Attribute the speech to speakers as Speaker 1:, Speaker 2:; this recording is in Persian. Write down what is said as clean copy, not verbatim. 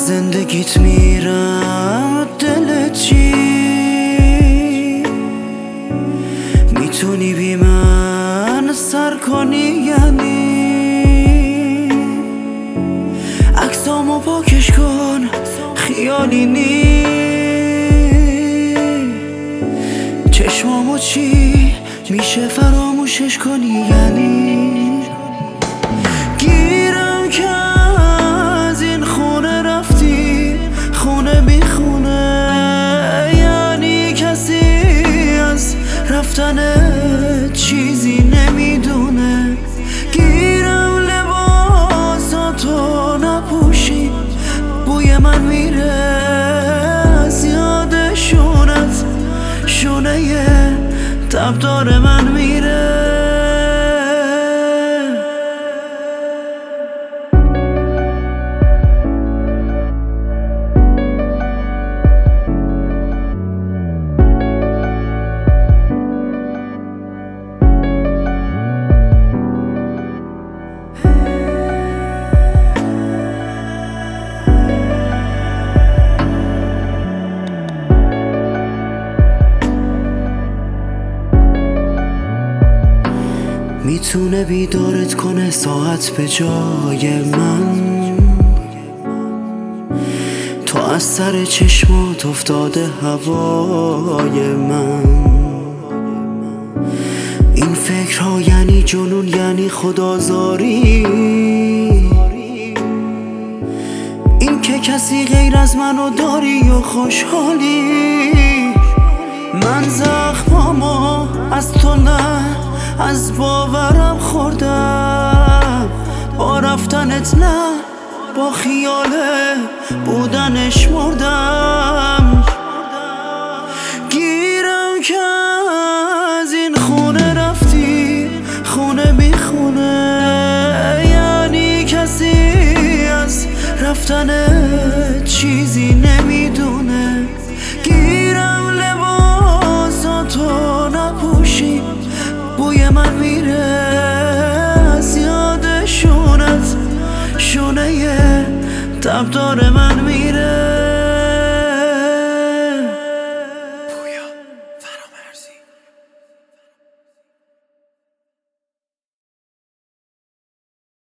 Speaker 1: زندگیت میرم دلت چی؟ میتونی بی من سر کنی یعنی؟ عکسامو پاکش کن خیالی نی. چشمامو چی میشه فراموشش کنی یعنی؟ گیرم که از این خونه رفتی خونه بی خونه، یعنی کسی از رفتنت چیزی نمیدونه. گیرم لباساتو نپوشی بوی من میره از یاد شونت، شونه تبدار من میره. میتونه بیدارت کنه ساعت به جای من، تو از سر چشمات افتاده هوای من. این فکرها یعنی جنون، یعنی خدازاری، این که کسی غیر از منو داری و خوشحالی. من زخمامو از تو نه از باورم خوردم، با رفتنت نه با خیال بودنش مردم. گیرم که از این خونه رفتی خونه بی خونه، یعنی کسی از رفتنت چیزی نمیدونه. گیرم لباساتو نپوشی بوی من میره از یاد شونت، شونه تبدار من میره.